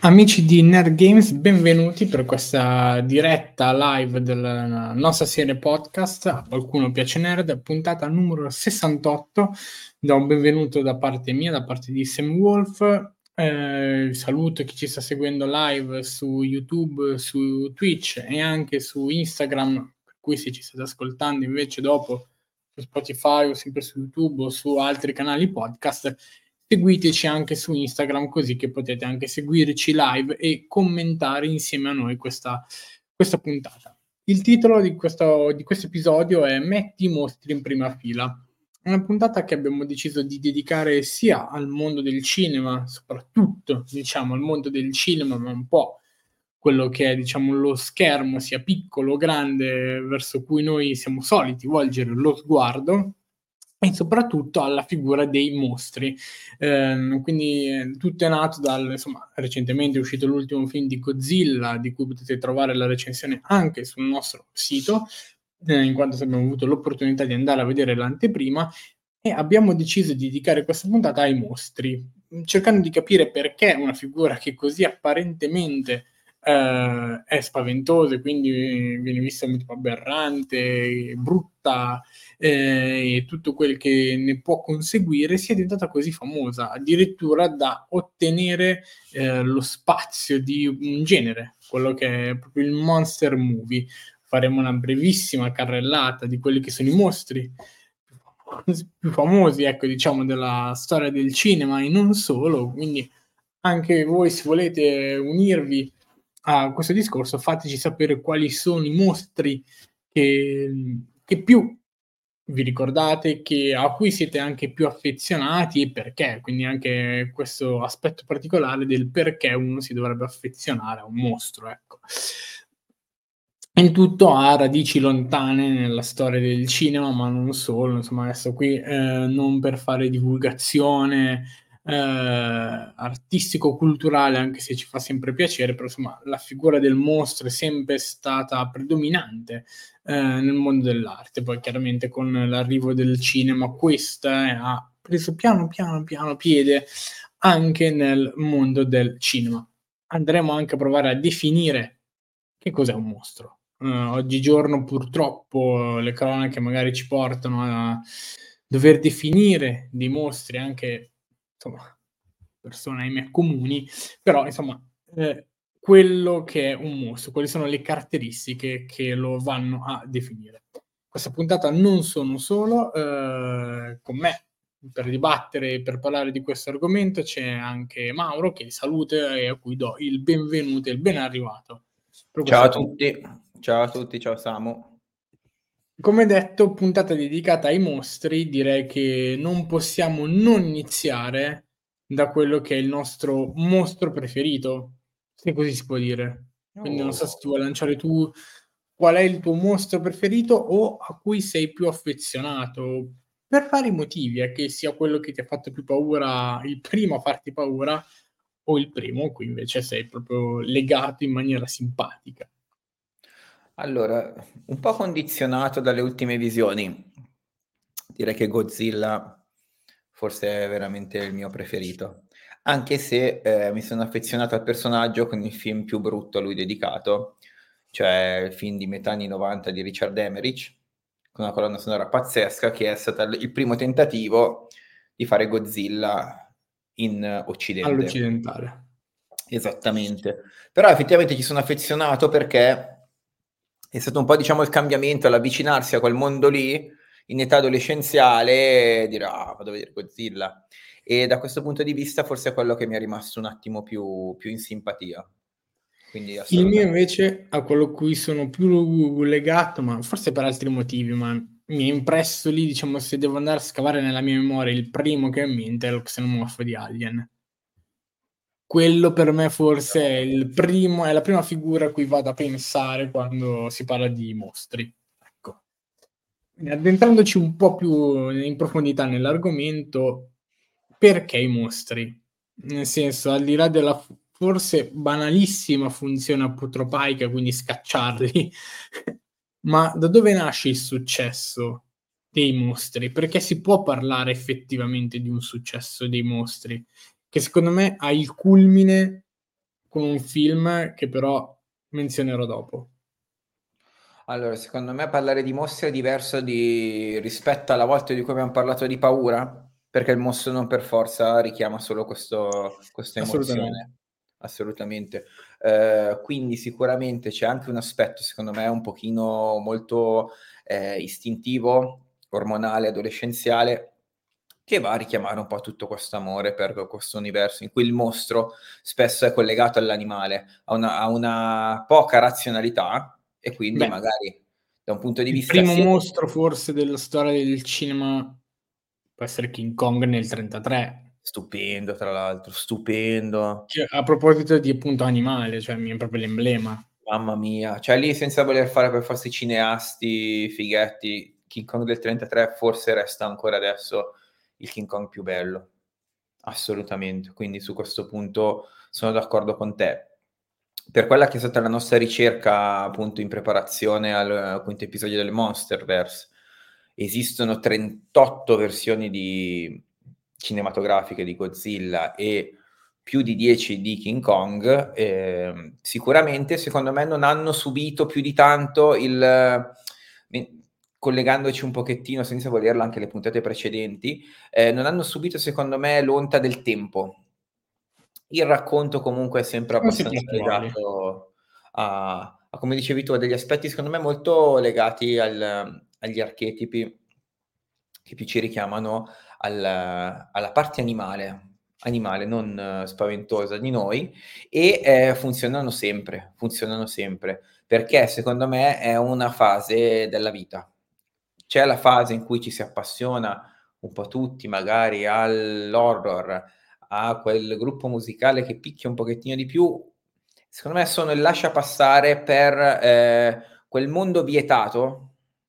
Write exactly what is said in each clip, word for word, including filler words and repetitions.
Amici di Nerd Games, benvenuti per questa diretta live della nostra serie podcast A qualcuno piace nerd, puntata numero sessantotto. Do un benvenuto da parte mia, da parte di Sam Wolf. Eh, saluto chi ci sta seguendo live su YouTube, su Twitch e anche su Instagram, per cui se ci state ascoltando invece dopo su Spotify o sempre su YouTube o su altri canali podcast, seguiteci anche su Instagram, così che potete anche seguirci live e commentare insieme a noi questa, questa puntata. Il titolo di questo, di questo episodio è Metti i mostri in prima fila. Una puntata che abbiamo deciso di dedicare sia al mondo del cinema, soprattutto diciamo al mondo del cinema, ma un po' quello che è diciamo lo schermo, sia piccolo o grande, verso cui noi siamo soliti volgere lo sguardo, e soprattutto alla figura dei mostri. Eh, quindi eh, tutto è nato dal, insomma, recentemente è uscito l'ultimo film di Godzilla, di cui potete trovare la recensione anche sul nostro sito, eh, in quanto abbiamo avuto l'opportunità di andare a vedere l'anteprima, e abbiamo deciso di dedicare questa puntata ai mostri, cercando di capire perché una figura che così apparentemente eh, è spaventosa e quindi viene vista come tipo aberrante, brutta, eh, e tutto quel che ne può conseguire, sia diventata così famosa, addirittura da ottenere eh, lo spazio di un genere, quello che è proprio il monster movie. Faremo una brevissima carrellata di quelli che sono i mostri più famosi, ecco, diciamo, della storia del cinema e non solo. Quindi anche voi, se volete unirvi a questo discorso, fateci sapere quali sono i mostri che, che più vi ricordate, che, a cui siete anche più affezionati e perché. Quindi anche questo aspetto particolare del perché uno si dovrebbe affezionare a un mostro, ecco. Il tutto ha radici lontane nella storia del cinema, ma non solo. Insomma, adesso qui eh, non per fare divulgazione eh, artistico-culturale, anche se ci fa sempre piacere, però insomma la figura del mostro è sempre stata predominante eh, nel mondo dell'arte. Poi chiaramente con l'arrivo del cinema questa eh, ha preso piano piano piano piede anche nel mondo del cinema. Andremo anche a provare a definire che cos'è un mostro. Uh, oggigiorno purtroppo le cronache magari ci portano a dover definire dei mostri anche, insomma, persone ahimè comuni, però insomma eh, quello che è un mostro, quali sono le caratteristiche che lo vanno a definire. Questa puntata non sono solo eh, con me per dibattere e per parlare di questo argomento, c'è anche Mauro che saluto e a cui do il benvenuto e il ben arrivato. Ciao a tutti, ciao a tutti, ciao Samu. Come detto, puntata dedicata ai mostri, direi che non possiamo non iniziare da quello che è il nostro mostro preferito, se così si può dire. Quindi non so se ti vuoi lanciare tu qual è il tuo mostro preferito o a cui sei più affezionato, per vari motivi, eh, che sia quello che ti ha fatto più paura, il primo a farti paura, o il primo a cui invece sei proprio legato in maniera simpatica. Allora, un po' condizionato dalle ultime visioni, direi che Godzilla forse è veramente il mio preferito, anche se eh, mi sono affezionato al personaggio con il film più brutto a lui dedicato, cioè il film di metà anni novanta di Richard Emmerich, con una colonna sonora pazzesca, che è stato il primo tentativo di fare Godzilla in Occidente. All'occidentale. Esattamente. Però effettivamente ci sono affezionato perché è stato un po', diciamo, il cambiamento, l'avvicinarsi a quel mondo lì in età adolescenziale, dire ah, vado a vedere Godzilla. E da questo punto di vista forse è quello che mi è rimasto un attimo più, più in simpatia. Quindi Il mio assolutamente. invece, a quello a cui sono più legato, ma forse per altri motivi, ma mi è impresso lì, diciamo, se devo andare a scavare nella mia memoria, il primo che ho in mente è lo xenomorfo di Alien. Quello per me forse è il primo, è la prima figura a cui vado a pensare quando si parla di mostri. Ecco. Addentrandoci un po' più in profondità nell'argomento, perché i mostri? Nel senso, al di là della forse banalissima funzione apotropaica, quindi scacciarli, ma da dove nasce il successo dei mostri? Perché si può parlare effettivamente di un successo dei mostri? Che secondo me ha il culmine con un film che però menzionerò dopo. Allora, secondo me parlare di mostri è diverso di rispetto alla volta di cui abbiamo parlato di paura, perché il mostro non per forza richiama solo questo questa Assolutamente. emozione. Assolutamente. Ehm, quindi sicuramente c'è anche un aspetto, secondo me, un pochino molto, ehm, istintivo, ormonale, adolescenziale, che va a richiamare un po' tutto questo amore per questo universo in cui il mostro spesso è collegato all'animale, a una a una poca razionalità e quindi Beh, magari da un punto di il vista primo sia mostro forse della storia del cinema può essere King Kong nel trentatré. stupendo tra l'altro, stupendo. Che a proposito di appunto animale, cioè mi è proprio l'emblema. Mamma mia, cioè lì senza voler fare per forza i cineasti fighetti, King Kong del trentatré forse resta ancora adesso il King Kong più bello, assolutamente. Quindi su questo punto sono d'accordo con te. Per quella che è stata la nostra ricerca, appunto, in preparazione al quinto episodio del Monsterverse, esistono trentotto versioni di cinematografiche di Godzilla e più di dieci di King Kong, ehm, sicuramente secondo me non hanno subito più di tanto il mi collegandoci un pochettino, senza volerlo, anche le puntate precedenti, ehm, non hanno subito secondo me l'onta del tempo. Il racconto comunque è sempre Sono sempre abbastanza attuali. legato a a come dicevi tu, a degli aspetti secondo me molto legati al agli archetipi che più ci richiamano al alla parte animale animale, non spaventosa di noi e, ehm, funzionano sempre, funzionano sempre, perché secondo me è una fase della vita. C'è la fase in cui ci si appassiona un po' tutti magari all'horror, a quel gruppo musicale che picchia un pochettino di più, secondo me sono il lasciapassare per, ehm, quel mondo vietato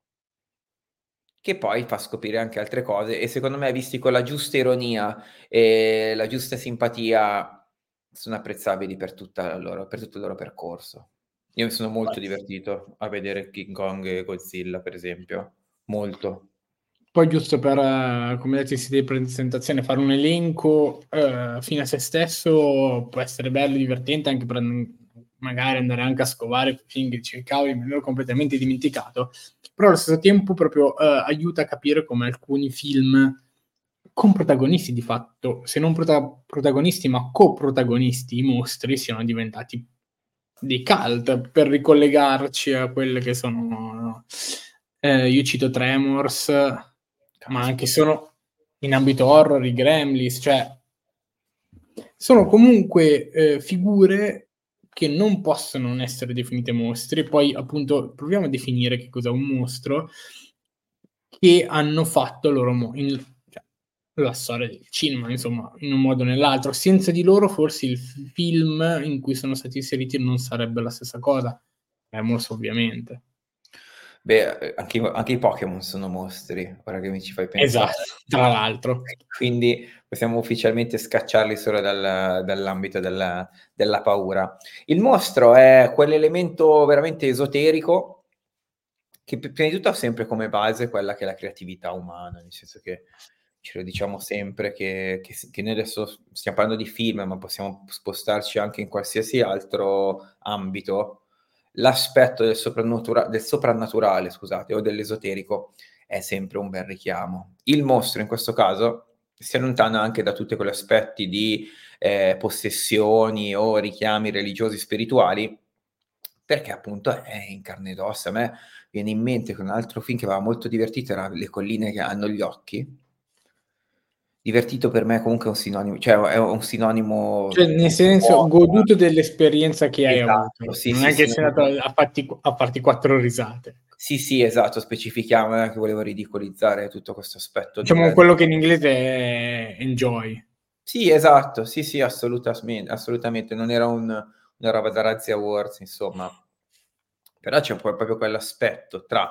che poi fa scoprire anche altre cose e secondo me visti con la giusta ironia e la giusta simpatia, sono apprezzabili per tutta la loro per tutto il loro percorso. Io mi sono molto divertito a vedere King Kong e Godzilla, per esempio, molto. Poi giusto per, eh, come detto in presentazione, fare un elenco eh, fine a se stesso può essere bello, divertente, anche per mm, magari andare anche a scovare film che dicevi, cavoli, me l'ho completamente dimenticato, però allo stesso tempo proprio eh, aiuta a capire come alcuni film con protagonisti di fatto, se non prota- protagonisti ma coprotagonisti, i mostri siano diventati dei cult per ricollegarci a quelle che sono eh, io cito Tremors, ma anche Caspita. sono in ambito horror i Gremlins, cioè sono comunque eh, figure che non possono non essere definite mostri. Poi appunto proviamo a definire che cos'è un mostro, che hanno fatto loro mo- in, cioè, la storia del cinema, insomma, in un modo o nell'altro. Senza di loro forse il f- film in cui sono stati inseriti non sarebbe la stessa cosa. Tremors ovviamente. Beh, ehm, anche i anche i Pokémon sono mostri, ora che mi ci fai Esatto, pensare. tra l'altro. Quindi possiamo ufficialmente scacciarli solo dal dall'ambito della della paura. Il mostro è quell'elemento veramente esoterico che p prima di tutto ha sempre come base quella che è la creatività umana, nel senso che ce lo diciamo sempre che che s che noi adesso s stiam parlando di film, ma possiamo spostarci anche in qualsiasi altro ambito. L'aspetto del soprannatura del soprannaturale, scusate, o dell'esoterico è sempre un bel richiamo. Il mostro in questo caso si allontana anche da tutti quegli aspetti di, ehm, possessioni o richiami religiosi spirituali, perché appunto è in carne ed ossa. A me viene in mente che un altro film che m'aveva molto divertito era Le colline che hanno gli occhi. Divertito per me comunque è un sinonimo, cioè è un Cioè, sinonimo nel di senso, cosa. goduto dell'esperienza che hai Esatto, avuto, sì, non sì, è che sì, sei non andato a farti a farti quattro risate. sì, sì, esatto, specifichiamo, non è che volevo ridicolizzare tutto questo aspetto Diciamo del quello che in inglese è enjoy. sì, esatto, sì, sì, assolutasmen assolutamente, non era un una roba da Razzie Awards, insomma. Però c'è poi proprio quell'aspetto tra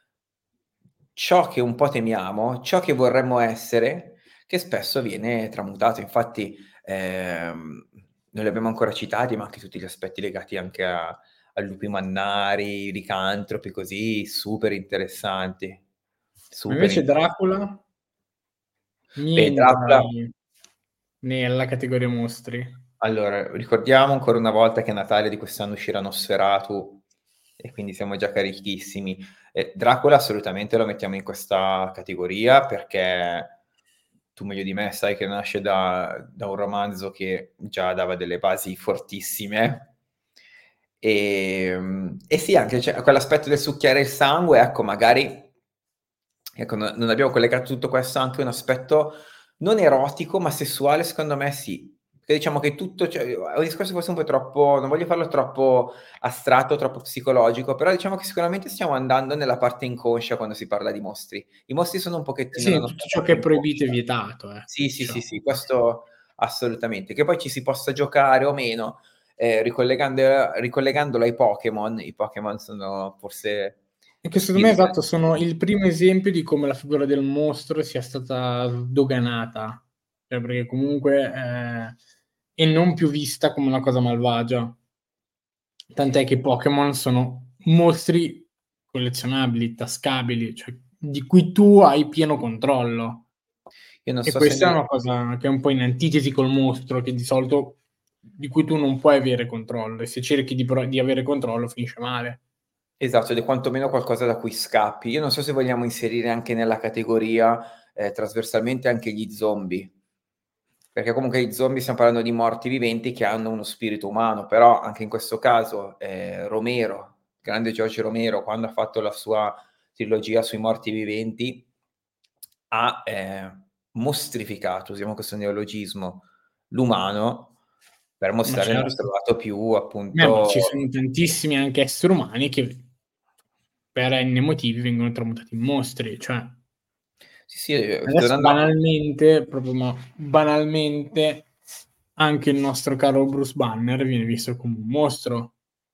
ciò che un po' temiamo, ciò che vorremmo essere, che spesso viene tramutato. Infatti, ehm, non li abbiamo ancora citati, ma anche tutti gli aspetti legati anche a a lupi mannari, i licantropi, così, super interessanti, Ma super invece interes Dracula mi beh, entra Dracula nella categoria mostri. Allora, ricordiamo ancora una volta che a Natale di quest'anno uscirà Nosferatu e quindi siamo già carichissimi. Eh, Dracula assolutamente lo mettiamo in questa categoria perché tu meglio di me sai che nasce da, da un romanzo che già dava delle basi fortissime. E, e sì, anche cioè, quell'aspetto del succhiare il sangue, ecco, magari ecco, no- non abbiamo collegato tutto questo anche a un aspetto non erotico, ma sessuale, secondo me sì. Perché diciamo che tutto, cioè, è un discorso forse un po' troppo, non voglio farlo troppo astratto, troppo psicologico, però diciamo che sicuramente stiamo andando nella parte inconscia quando si parla di mostri. I mostri sono un pochettino la Sì, tutto nostra ciò parte che è proibito è inconscia. vietato, ecco, Sì, sì, sì, diciamo. sì, questo assolutamente. Che poi ci si possa giocare o meno, eh, ricollegando, ricollegandolo ai Pokémon, i Pokémon sono forse E che secondo il... me, esatto, sono il primo esempio di come la figura del mostro sia stata sdoganata, cioè perché comunque eh, e non più vista come una cosa malvagia. Tant'è che i Pokémon sono mostri collezionabili, tascabili, cioè di cui tu hai pieno controllo. Io non E so se questa è ne... una cosa che è un po' in antitesi col mostro, che di solito di cui tu non puoi avere controllo, e se cerchi di, pro- di avere controllo finisce male. Esatto, ed è quantomeno qualcosa da cui scappi. Io non so se vogliamo inserire anche nella categoria, ehm, trasversalmente anche gli zombie, perché comunque i zombie stiamo parlando di morti viventi che hanno uno spirito umano, però anche in questo caso, ehm, Romero, grande George Romero, quando ha fatto la sua trilogia sui morti viventi, ha, ehm, mostrificato, usiamo questo neologismo, l'umano per Ma mostrare il nostro certo. lato più Beh, ma appunto... ci sono tantissimi anche esseri umani che per n motivi vengono tramutati in mostri, cioè Sì, sì, ehm, adesso tornando a... banalmente, proprio ma banalmente, anche il nostro caro Bruce Banner viene visto come un mostro.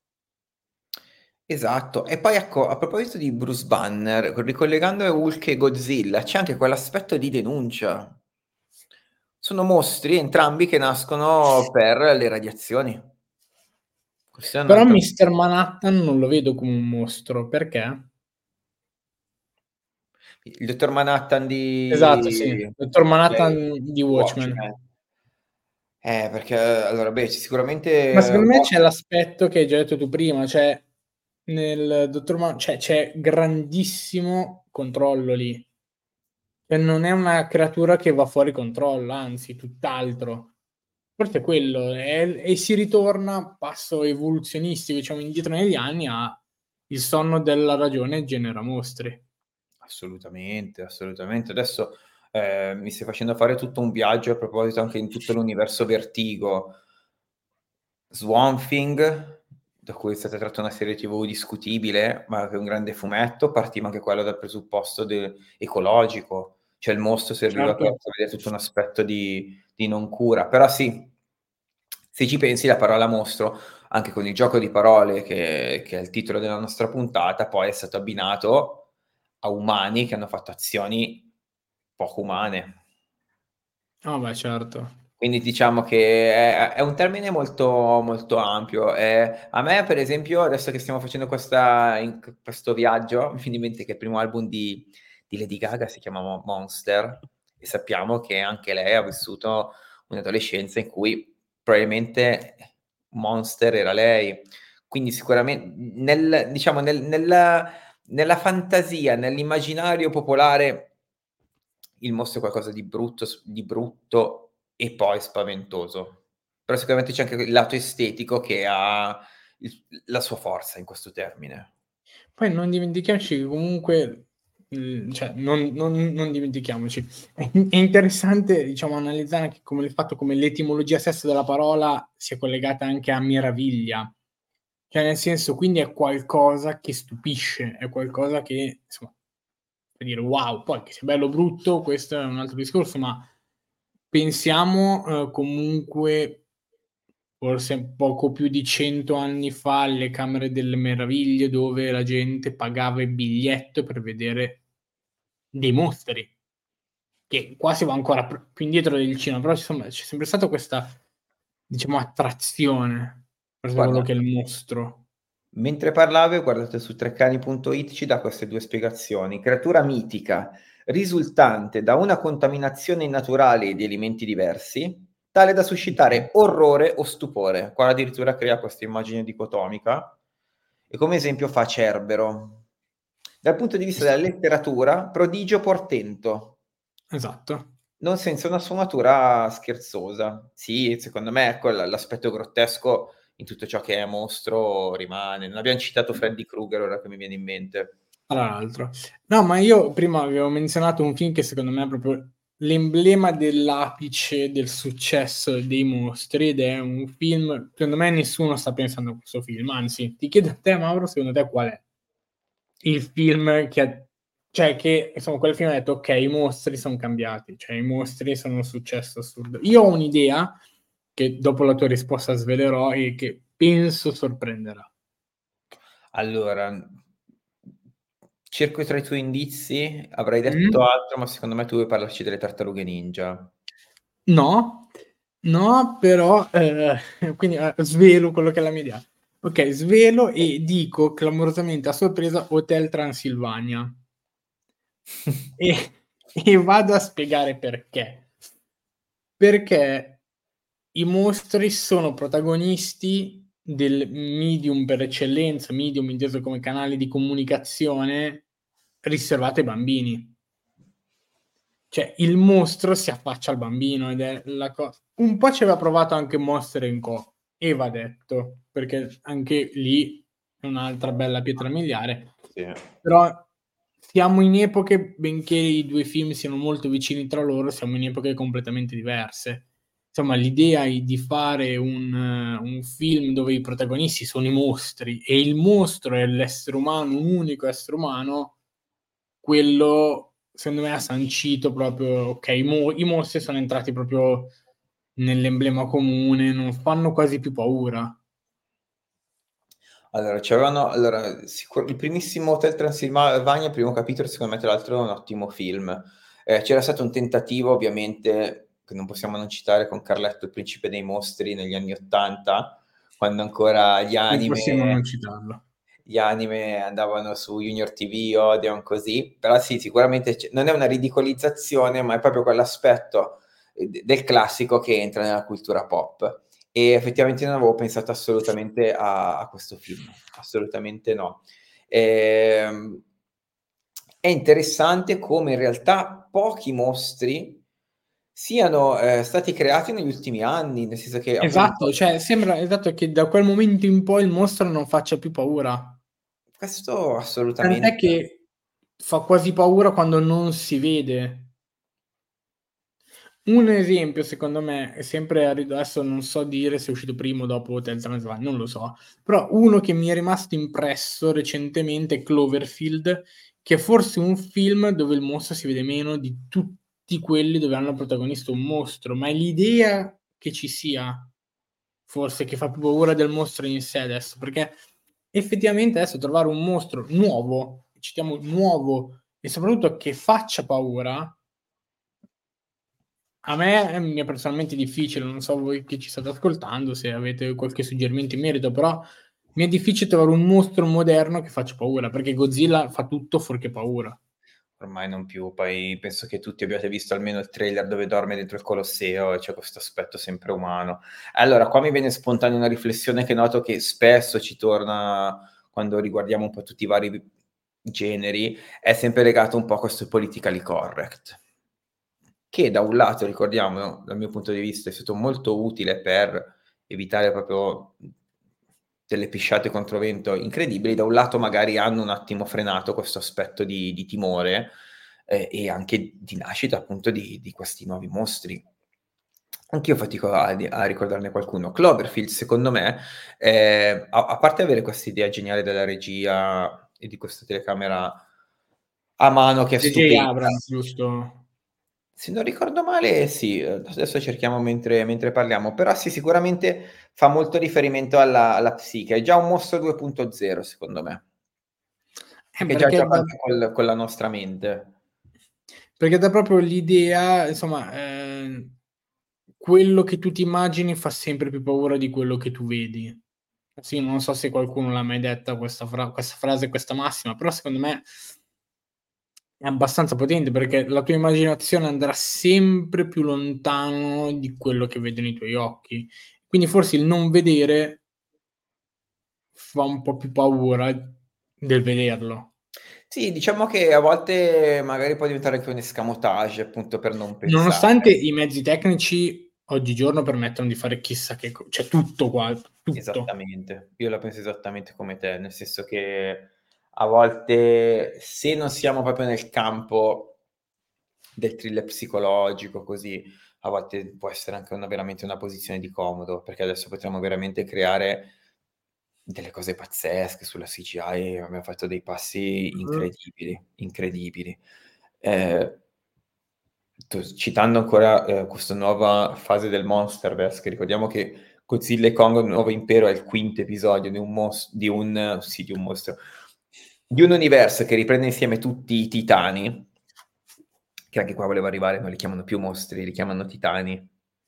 Esatto. E poi ecco, a proposito di Bruce Banner, ricollegando a Hulk e Godzilla, c'è anche quell'aspetto di denuncia. Sono mostri entrambi che nascono per le radiazioni. Questo è un Però altro... mister Manhattan non lo vedo come un mostro, perché? Il dottor Manhattan Esatto, sì, di... dottor di Manhattan di Watchmen. Watchmen. Eh, perché allora, beh, Ma sicuramente secondo me c'è Watchmen... l'aspetto che hai già detto tu prima, cioè nel dottor Ma cioè c'è grandissimo controllo lì. Cioè non è una creatura che va fuori controllo, anzi tutt'altro. Forse è quello, e e si ritorna, passo evoluzionistico, diciamo indietro negli anni, a il sonno della ragione genera mostri. Assolutamente, assolutamente. Adesso, ehm, mi stai facendo fare tutto un viaggio a proposito anche in tutto l'universo Vertigo. Swamp Thing, da cui è stata tratta una serie T V discutibile, ma che è un grande fumetto, partiva anche quello dal presupposto de ecologico, cioè il mostro serviva Certo. per vedere tutto un aspetto di di non cura. Però sì, se ci pensi la parola mostro, anche con il gioco di parole che che è il titolo della nostra puntata, poi è stato abbinato a umani che hanno fatto azioni poco umane. Ah beh, certo. Quindi diciamo che è è un termine molto molto ampio. Ehm, a me per esempio, adesso che stiamo facendo questa in q questo viaggio, mi viene in mente che il primo album di di Lady Gaga si chiama Mo Monster e sappiamo che anche lei ha vissuto un'adolescenza in cui probabilmente Monster era lei. Quindi sicuramen nel diciamo nel nella nella fantasia, nell'immaginario popolare il mostro è qualcosa di brutto s di brutto e poi spaventoso. Però sicuramente c'è anche il lato estetico che ha il la sua forza in questo termine. Poi non dimentichiamoci che comunque, mhmm, cioè non non non dimentichiamoci, è in è interessante diciamo analizzare anche come il fatto come l'etimologia stessa della parola sia collegata anche a meraviglia. Cioè nel senso, quindi è qualcosa che stupisce, è qualcosa che insomma per dire: "Wow!" Poi che sia bello o brutto questo è un altro discorso, ma pensiamo, uhm, comunque forse poco più di cento anni fa alle Camere delle Meraviglie, dove la gente pagava il biglietto per vedere dei mostri, che qua si va ancora pr più indietro del cinema, però insomma c'è sempre stata questa, diciamo, attrazione verso quello Guarda, che è il mostro. mentre parlavi ho guardato su treccani punto it, ci dà queste due spiegazioni: creatura mitica risultante da una contaminazione naturale di elementi diversi, tale da suscitare orrore o stupore. Qua addirittura crea questa immagine dicotomica, e come esempio fa Cerbero. Dal punto di vista della letteratura, prodigio portento. Esatto. Non senza una sfumatura scherzosa. Sì, secondo me, ecco, l l'aspetto grottesco in tutto ciò che è mostro rimane. Non abbiam citato Freddy Krueger, ora che mi viene in mente. Tra l'altro. No, ma io prima avevo menzionato un film che secondo me è proprio l'emblema dell'apice del successo dei mostri, ed è un film, secondo me nessuno sta pensando a questo film, anzi, ti chiedo a te Mauro, secondo te qual è il film che ha cioè che insomma quel film ha detto: "Okay, i mostri son cambiati, cioè i mostri sono un successo assurdo." Io ho un'idea, che dopo la tua risposta svelerò e che penso sorprenderà. Allora, cerco tra i tuoi indizi, avrei Mh. detto altro, ma secondo me tu vuoi parlarci delle Tartarughe Ninja. No, no, però, ehm, quindi, ehm, svelo quello che è la mia idea. Okay, svelo e dico clamorosamente a sorpresa Hotel Transilvania. E e vado a spiegare perché. Perché i mostri sono protagonisti del medium per eccellenza, medium inteso come canale di comunicazione riservato ai bambini. Cioè, il mostro si affaccia al bambino ed è la co un po' ci aveva provato anche Monster and Co, e va detto, perché anche lì è un'altra bella pietra miliare. Sì. Però siamo in epoche, benché i due film siano molto vicini tra loro, siamo in epoche completamente diverse. Insomma, l'idea i di fare un un film dove i protagonisti sono i mostri e il mostro è l'essere umano, un unico essere umano, quello secondo me ha sancito proprio okay, i mo i mostri sono entrati proprio nell'emblema comune, non fanno quasi più paura. Allora, c'erano allora sicur il primissimo Hotel Transilvania, il primo capitolo, secondo me tra l'altro è un ottimo film. Ehm, c'era stato un tentativo ovviamente, che non possiamo non citare, con Carletto il principe dei mostri negli anni 'ottanta, quando ancora gli Non possiamo anime non citarlo. gli anime andavano su Junior T V, Odeon, così. Però sì, sicuramente c non è una ridicolizzazione, ma è proprio quell'aspetto, ehm, d del classico che entra nella cultura pop. E effettivamente non avevo pensato assolutamente a a questo film, assolutamente no. Ehm, è interessante come in realtà pochi mostri siano, ehm, stati creati negli ultimi anni, nel senso che Esatto, appunto cioè sembra esatto che da quel momento in poi il mostro non faccia più paura. questo Tant'è assolutamente. che fa quasi paura quando non si vede. Un esempio secondo me, è sempre a rid adesso non so dire se è uscito prima o dopo Hotel Transylvania, non lo so, però uno che mi è rimasto impresso recentemente è Cloverfield, che è forse un film dove il mostro si vede meno di tutti quelli dove hanno protagonista un mostro, ma è l'idea che ci sia forse che fa più paura del mostro in sé adesso, perché effettivamente adesso trovare un mostro nuovo, citiamo nuovo e soprattutto che faccia paura, a me mi è personalmente difficile, non so voi che ci state ascoltando se avete qualche suggerimento in merito, però mi è difficile trovare un mostro moderno che faccia paura, perché Godzilla fa tutto fuorché paura. Ormai non più, poi penso che tutti abbiate visto almeno il trailer dove dorme dentro il Colosseo e c'è questo aspetto sempre umano. Allora, qua mi viene spontanea una riflessione che noto che spesso ci torna quando riguardiamo un po' tutti i vari generi, è sempre legato un po' a questo politically correct, che da un lato, ricordiamo, dal mio punto di vista, è stato molto utile per evitare proprio delle pisciate controvento incredibili, da un lato magari hanno un attimo frenato questo aspetto di di timore, ehm, e anche di nascita appunto di di questi nuovi mostri. Anch'io fatico a di a ricordarne qualcuno. Cloverfield secondo me, ehm, a a parte avere quest'idea geniale della regia e di questa telecamera a mano che è J J stupenda. Abrams, giusto? Se non ricordo male sì, uhm, adesso cerchiamo mentre mentre parliamo, però sì, sicuramente fa molto riferimento alla alla psiche. È già un mostro due punto zero secondo me, Eh, perché già perché gioca dà anche col con la nostra mente. perché dà proprio l'idea, insomma, ehm, quello che tu ti immagini fa sempre più paura di quello che tu vedi. Sì, non so se qualcuno l'ha mai detta questa fra questa frase, questa massima, però secondo me è abbastanza potente, perché la tua immaginazione andrà sempre più lontano di quello che vedono i tuoi occhi. Quindi forse il non vedere fa un po' più paura del vederlo. Sì, diciamo che a volte magari può diventare anche un escamotage, appunto, per non Nonostante pensare. i mezzi tecnici oggigiorno permettono di fare chissà che co cioè tutto qua, tutto. Esattamente, io la penso esattamente come te, nel senso che a volte se non siamo proprio nel campo del thriller psicologico così, a volte può essere anche una veramente una posizione di comodo, perché adesso potremmo veramente creare delle cose pazzesche sulla C G I, abbiamo fatto dei passi Mh. incredibili, incredibili. Ehm Tu citando ancora, ehm, questa nuova fase del Monsterverse, che ricordiamo che Godzilla e Kong: Un nuovo impero è il quinto episodio di un mos di un sì, di un mostro, di un universo che riprende insieme tutti i titani, che anche qua volevo arrivare, non li chiamano più mostri, li chiamano titani.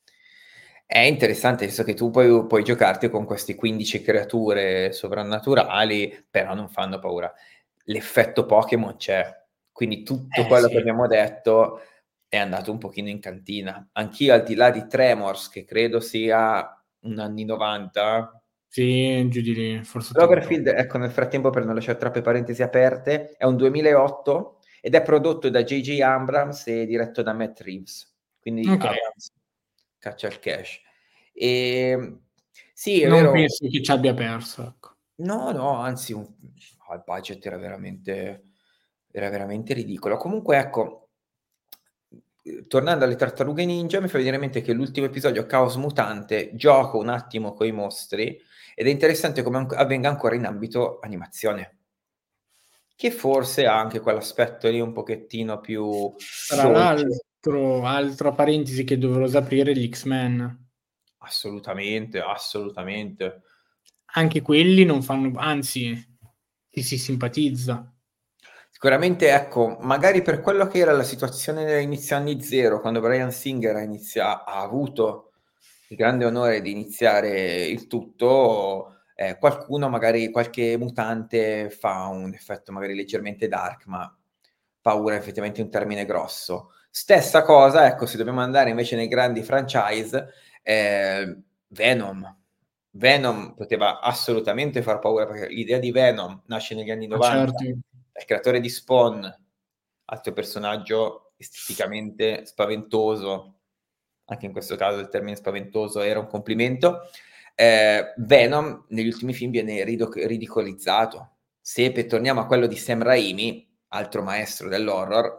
È interessante, nel senso che tu puoi puoi giocarti con queste quindici creature sovrannaturali, però non fanno paura. L'effetto Pokémon c'è, quindi tutto Eh quello che sì. abbiamo detto è andato un pochino in cantina. Anch'io, al di là di Tremors, che credo sia un anni novanta. Sì, giù di lì, forse Cloverfield, ottantotto. ecco, nel frattempo, per non lasciare troppe parentesi aperte, è un duemilaotto ed è prodotto da J J Abrams e diretto da Matt Reeves, quindi Okay. Abrams caccia il cash. Ehm, sì, è Non vero. penso che ci abbia perso, ecco. No, no, anzi un no, il budget era veramente era veramente ridicolo. Comunque ecco, uhm, tornando alle Tartarughe Ninja, mi fa venire in mente che l'ultimo episodio, Caos Mutante, gioca un attimo coi mostri ed è interessante come anc avvenga ancora in ambito animazione. Che forse ha anche quell'aspetto lì un pochettino più Tra dolce. l'altro, altra parentesi che doverosa aprire, gli X-Men. Assolutamente, assolutamente. Anche quelli non fanno anzi, ci si simpatizza. Sicuramente, ecco, magari per quello che era la situazione inizio anni zero, quando Bryan Singer ha inizia ha avuto il grande onore di iniziare il tutto, ehm, qualcuno magari qualche mutante fa un effetto magari leggermente dark, ma paura effettivamente è un termine grosso. Stessa cosa, ecco, se dobbiamo andare invece nei grandi franchise, ehm, Venom. Venom poteva assolutamente far paura, perché l'idea di Venom nasce negli anni Ma 'novanta, certo. dal creatore di Spawn, altro personaggio esteticamente spaventoso, anche in questo caso il termine spaventoso era un complimento. Ehm, Venom negli ultimi film viene ridoc ridicolizzato. Se pe torniamo a quello di Sam Raimi, altro maestro dell'horror,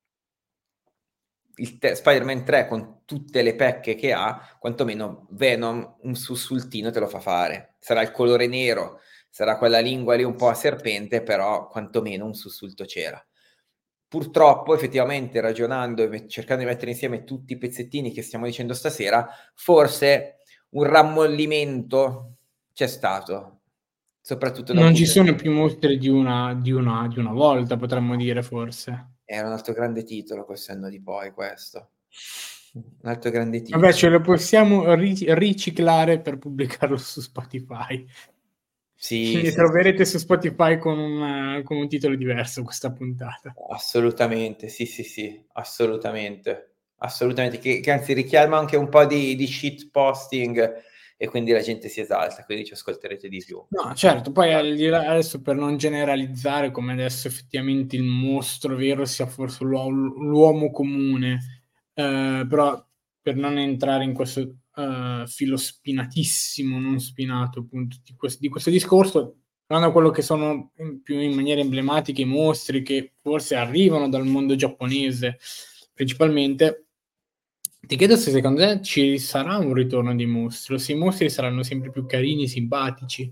il te Spider-Man tre con tutte le pecche che ha, quantomeno Venom un sussultino te lo fa fare. Sarà il colore nero, sarà quella lingua lì un po' a serpente, però quantomeno un sussulto c'era. Purtroppo, effettivamente, ragionando e me cercando di mettere insieme tutti i pezzettini che stiamo dicendo stasera, forse un rammollimento c'è stato, soprattutto da un Non ci punto di sono vista. più mostri di una di una di una volta, potremmo dire forse. Era un altro grande titolo col senno di poi questo. Un altro grande Vabbè, ce titolo. lo possiamo rici riciclare per pubblicarlo su Spotify. Sì, Quindi sì, sì. troverete su Spotify con un con un titolo diverso questa puntata. Assolutamente, sì, sì, sì, assolutamente. Assolutamente, che che anzi richiama anche un po' di di shit posting e quindi la gente si esalta, quindi ci ascolterete di più. No, certo, poi al di là adesso, per non generalizzare, come adesso effettivamente il mostro vero sia forse l'uo l'uomo comune, ehm, però per non entrare in questo, ehm, filo spinatissimo, non spinato appunto di ques di questo discorso, tornando a quello che sono in più in maniera emblematica i mostri che forse arrivano dal mondo giapponese principalmente, ti chiedo se secondo te ci sarà un ritorno dei mostri o se i mostri saranno sempre più carini, simpatici.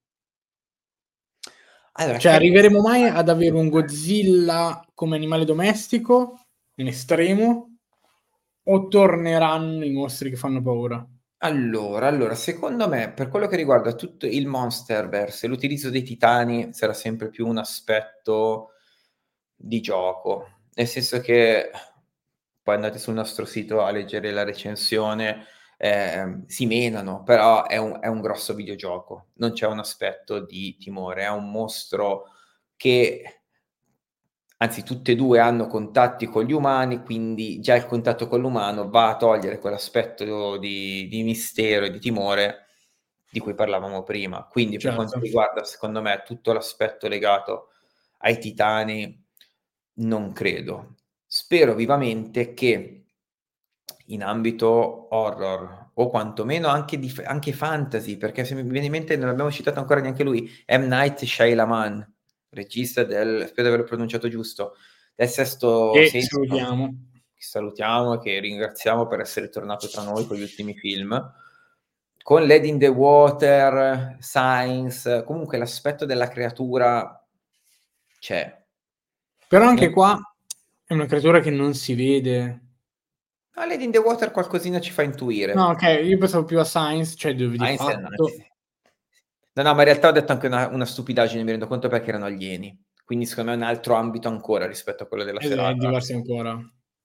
Allora, Cioè, carini arriveremo mai simpatici. ad avere un Godzilla come animale domestico, in estremo, o torneranno i mostri che fanno paura? Allora, allora, secondo me, per quello che riguarda tutto il Monsterverse e l'utilizzo dei titani, sarà sempre più un aspetto di gioco. Nel senso che poi andate sul nostro sito a leggere la recensione, ehm, si menano, però è un è un grosso videogioco. Non c'è un aspetto di timore, è un mostro che Anzi, tutte e due hanno contatti con gli umani, quindi già il contatto con l'umano va a togliere quell'aspetto di, di mistero e di timore di cui parlavamo prima. Quindi per quanto Certo. riguarda, secondo me, tutto l'aspetto legato ai titani, non credo. Spero vivamente che in ambito horror o quantomeno anche, di, anche fantasy, perché se mi viene in mente, non abbiamo citato ancora neanche lui, M. Night Shyamalan, regista del, spero di averlo pronunciato giusto, del Sesto E Senso, salutiamo. che salutiamo e che ringraziamo per essere tornato tra noi con gli ultimi film, con Lady in the Water, Science, comunque l'aspetto della creatura c'è. Però anche Non... qua è una creatura che non si vede. Ah, Lady in the Water qualcosina ci fa intuire. No, ok, io pensavo più a Science, cioè dove di Science è fatto... nazi. No, no, ma in realtà ho detto anche una, una stupidaggine, mi rendo conto, perché erano alieni. Quindi secondo me è un altro ambito ancora rispetto a quello della Ed è serata. diverso ancora.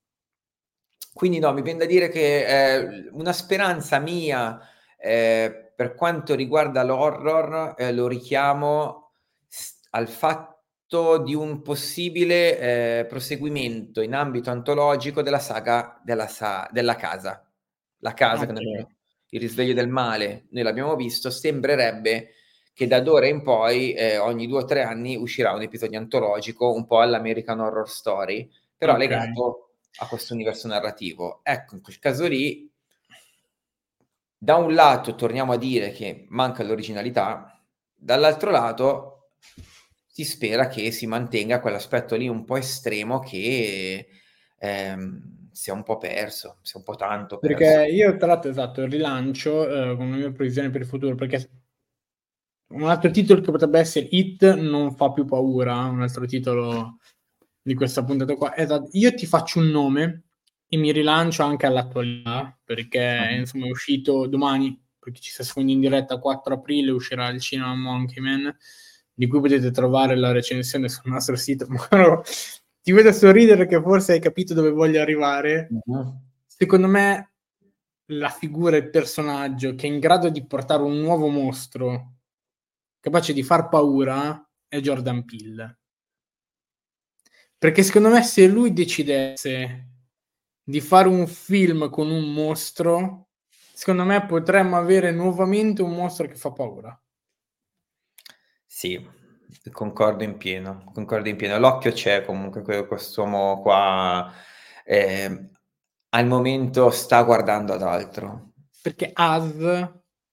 Quindi no, mi viene da dire che eh, una speranza mia eh, per quanto riguarda l'horror eh, lo richiamo s- al fatto di un possibile eh, proseguimento in ambito antologico della saga della, sa- della casa. La casa, che noi Ok, abbiamo- il risveglio del male, noi l'abbiamo visto, sembrerebbe che da d'ora in poi eh, ogni due o tre anni uscirà un episodio antologico un po' all'American Horror Story, però ok. legato a questo universo narrativo. Ecco, in quel caso lì, da un lato torniamo a dire che manca l'originalità, dall'altro lato si spera che si mantenga quell'aspetto lì un po' estremo che ehm, si è un po' perso, si è un po' tanto perso. Perché io tra l'altro esatto, il rilancio eh, con una mia previsione per il futuro, perché un altro titolo che potrebbe essere It non fa più paura, un altro titolo di questa puntata qua. Esatto, io ti faccio un nome e mi rilancio anche all'attualità, perché Mhm. insomma è uscito domani, perché ci sta seguendo in diretta quattro aprile, uscirà il cinema Monkey Man, di cui potete trovare la recensione sul nostro sito. Ti vedo sorridere che forse hai capito dove voglio arrivare. Mhm. Secondo me la figura, il personaggio che è in grado di portare un nuovo mostro capace di far paura è Jordan Peele. Perché secondo me se lui decidesse di fare un film con un mostro, secondo me potremmo avere nuovamente un mostro che fa paura. Sì, concordo in pieno, concordo in pieno. L'occhio c'è comunque, que- quest'uomo qua eh, al momento sta guardando ad altro. Perché Az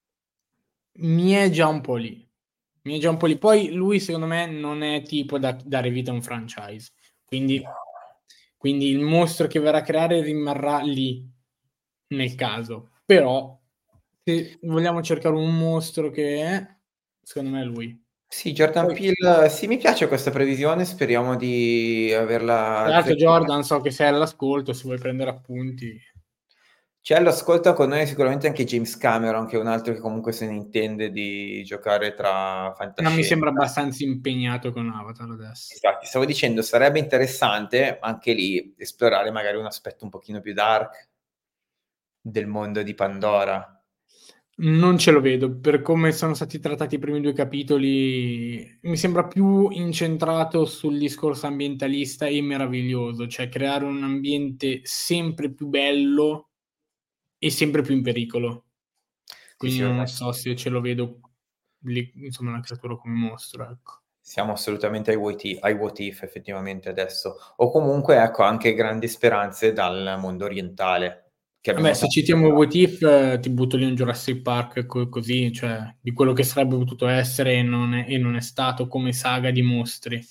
mi è già un po' lì. Mi è già un po' lì. Poi lui secondo me non è tipo da dare vita a un franchise. Quindi, quindi il mostro che verrà a creare rimarrà lì nel caso. Però se vogliamo cercare un mostro che è, secondo me è lui. Sì, Jordan Poi, Peele, sì, mi piace questa previsione, speriamo di averla tra l'altro azzeccata. Jordan, so che sei all'ascolto, se vuoi prendere appunti. C'è all'ascolto con noi sicuramente anche James Cameron, che è un altro che comunque se ne intende di giocare tra Non mi sembra fantascienza. abbastanza impegnato con Avatar adesso. Infatti, stavo dicendo, sarebbe interessante anche lì esplorare magari un aspetto un pochino più dark del mondo di Pandora. Non ce lo vedo, per come sono stati trattati i primi due capitoli, mi sembra più incentrato sul discorso ambientalista e meraviglioso, cioè creare un ambiente sempre più bello e sempre più in pericolo. Sì, Quindi sì, non ormai so se ce lo vedo lì, insomma, una creatura come mostro, ecco. siamo assolutamente ai what if, ai what if effettivamente adesso. O comunque, ecco, anche grandi speranze dal mondo orientale, che Vabbè, abbiamo se tanto citiamo What parlato. If, eh, ti butto lì un Jurassic Park co- così, cioè di quello che sarebbe potuto essere e non è, e non è stato come saga di mostri.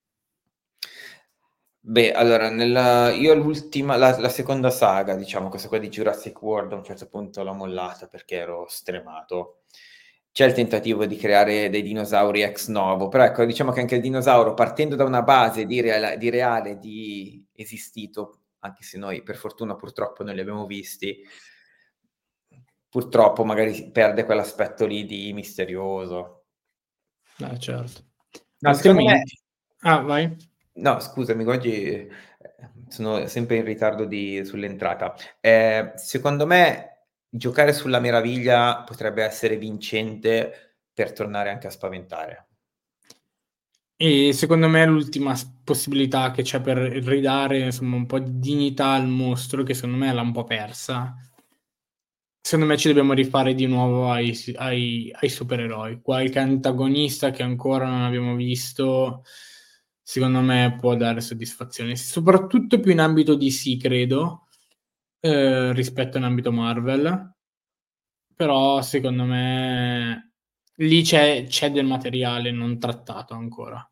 Beh, allora, nella, io l'ultima, la, la seconda saga, diciamo, questa qua di Jurassic World, a un certo punto l'ho mollata perché ero stremato. C'è il tentativo di creare dei dinosauri ex novo, però ecco, diciamo che anche il dinosauro, partendo da una base di, reale, di reale, di esistito, anche se noi per fortuna purtroppo non li abbiamo visti, purtroppo magari si perde quell'aspetto lì di misterioso. Ah, certo. No, secondo me Altrimenti... Ah, vai. no, scusami, oggi eh, sono sempre in ritardo di- sull'entrata. Eh, secondo me giocare sulla meraviglia potrebbe essere vincente per tornare anche a spaventare. E secondo me l'ultima possibilità che c'è per ridare, insomma, un po' di dignità al mostro, che secondo me l'ha un po' persa. Secondo me ci dobbiamo rifare di nuovo ai, ai, ai supereroi. Qualche antagonista che ancora non abbiamo visto, secondo me può dare soddisfazione, soprattutto più in ambito D C, credo, eh, rispetto in ambito Marvel. Però secondo me lì c'è, c'è del materiale non trattato ancora.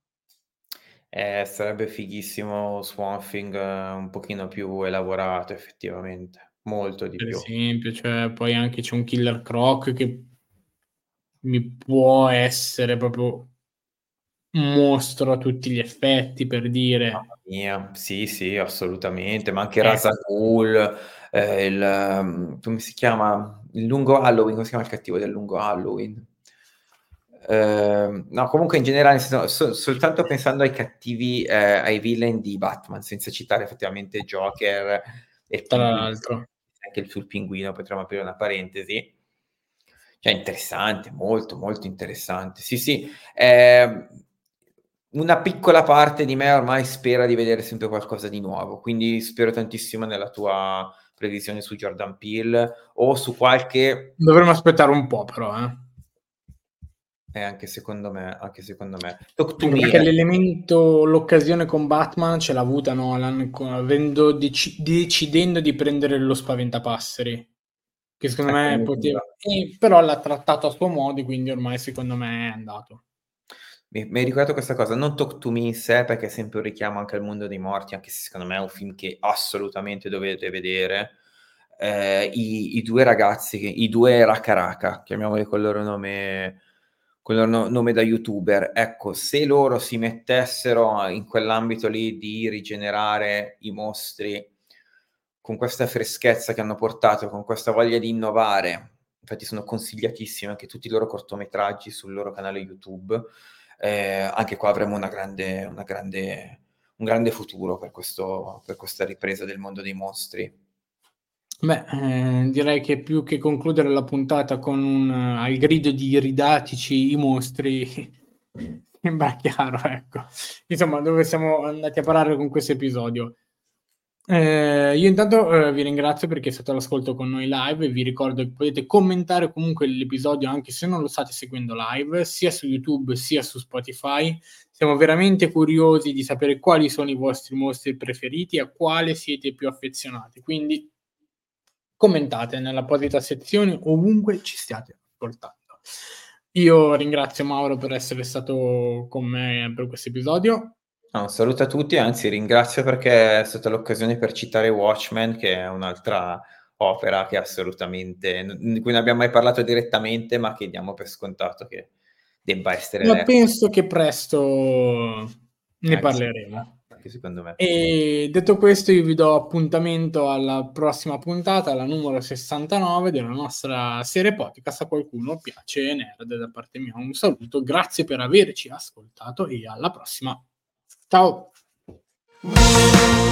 Eh, sarebbe fighissimo Swamp Thing un pochino più elaborato, effettivamente, molto di Per più. esempio, cioè, poi anche c'è un Killer Croc che mi può essere proprio un mostro a tutti gli effetti, per dire. Mamma mia, sì, sì, assolutamente, ma anche Ra's Ecco. al Ghul, eh, il come si chiama? Il lungo Halloween, come si chiama il cattivo del lungo Halloween? Eh, no, comunque in generale, so, so, soltanto pensando ai cattivi, eh, ai villain di Batman, senza citare effettivamente Joker e il Tra pinguino, l'altro. anche sul pinguino potremmo aprire una parentesi. Cioè, interessante, molto, molto interessante. Sì, sì. Eh, una piccola parte di me ormai spera di vedere sempre qualcosa di nuovo, quindi spero tantissimo nella tua previsione su Jordan Peele o su qualche... Dovremmo aspettare un po', però, eh. Eh, anche secondo me, anche secondo me. Anche Talk to me, perché eh. l'elemento, l'occasione con Batman ce l'ha avuta Nolan, co- avendo deci- decidendo di prendere lo spaventapasseri, che secondo Ecco, me mi poteva, veniva- eh, però l'ha trattato a suo modo, quindi ormai secondo me è andato. Mi, mi hai ricordato questa cosa, non Talk to Me in sé, perché è sempre un richiamo anche al mondo dei morti, anche se secondo me è un film che assolutamente dovete vedere. Eh, i, i due ragazzi, che- i due Raka Raka, chiamiamoli col loro nome, col loro no- nome da youtuber, ecco, se loro si mettessero in quell'ambito lì di rigenerare i mostri con questa freschezza che hanno portato, con questa voglia di innovare, infatti sono consigliatissimi anche tutti i loro cortometraggi sul loro canale YouTube. Eh, anche qua avremo una grande, una grande, un grande futuro per, questo, per questa ripresa del mondo dei mostri. Beh, eh, direi che più che concludere la puntata con un eh, al grido di ridatici i mostri, sembra chiaro, ecco. Insomma, dove siamo andati a parare con questo episodio. Eh, io intanto eh, vi ringrazio perché siete all'ascolto con noi live e vi ricordo che potete commentare comunque l'episodio anche se non lo state seguendo live, sia su YouTube sia su Spotify. Siamo veramente curiosi di sapere quali sono i vostri mostri preferiti e a quale siete più affezionati. Quindi commentate nell'apposita sezione ovunque ci stiate ascoltando. Io ringrazio Mauro per essere stato con me per questo episodio. No, un saluto a tutti, anzi ringrazio perché è stata l'occasione per citare Watchmen, che è un'altra opera che assolutamente, di cui non abbiamo mai parlato direttamente, ma che diamo per scontato che debba essere Ma letta. penso che presto ne Anche, parleremo. anche secondo me. E detto questo, io vi do appuntamento alla prossima puntata, la numero sessantanove della nostra serie podcast. A qualcuno piace Nerd, da parte mia un saluto, grazie per averci ascoltato e alla prossima. Ciao!